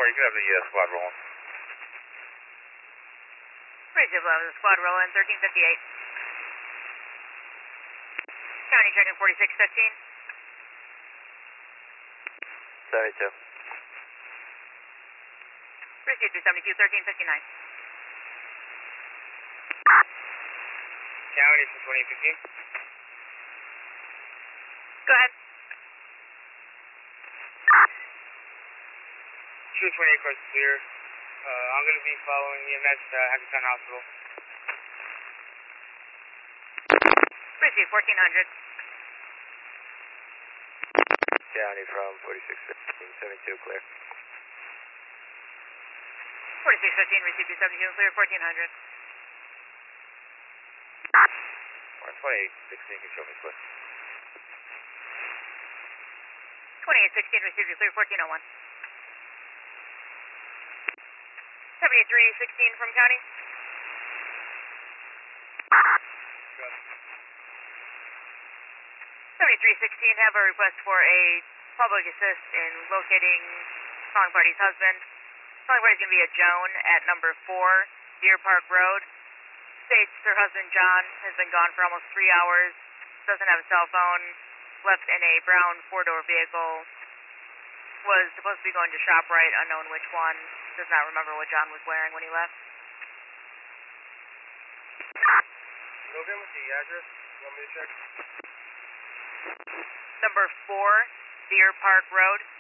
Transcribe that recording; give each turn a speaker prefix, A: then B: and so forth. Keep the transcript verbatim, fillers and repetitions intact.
A: you can have the uh, squad rolling.
B: Bridge eleven, the squad rolling, thirteen fifty-eight. County checking forty-six fifteen.
C: seventy-two.
B: Received two seventy-two, thirteen fifty-nine.
A: County for twenty fifteen.
B: Go ahead.
A: two twenty-eight course clear. Uh, I'm going to be following E M S to Hackertown Hospital.
B: Received fourteen hundred.
C: County from forty-six fifteen, seventy-two clear.
B: forty-six fifteen, received two seventy-two, clear fourteen hundred.
A: Or twenty-eight sixteen can show me clear.
B: twenty-eight sixteen, received clear fourteen oh one. seventy-three sixteen from county.
A: Good.
B: seventy-three sixteen, have a request for a public assist in locating calling party's husband. Calling party's going to be a Joan at number four, Deer Park Road. States her husband John has been gone for almost three hours, doesn't have a cell phone, left in a brown four-door vehicle, was supposed to be going to ShopRite, unknown which one, does not remember what John was wearing when he left.
A: You okay with the address? You want me to check?
B: Number four, Deer Park Road.